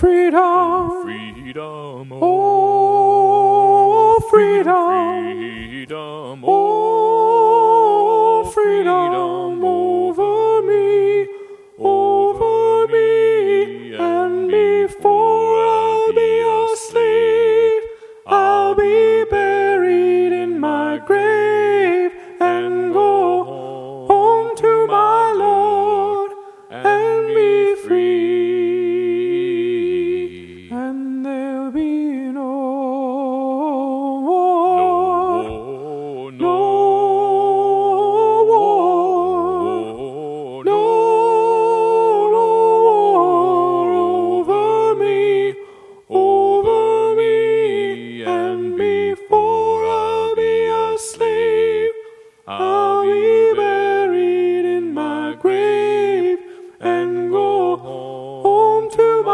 freedom, freedom, oh, freedom, freedom, oh, freedom over me, and before I'll be a slave, I'll be buried in my grave and go home to my Lord and be free. And there'll be no war, no war, no war over me, and before I'll be a slave, I'll be buried in my grave and go home to my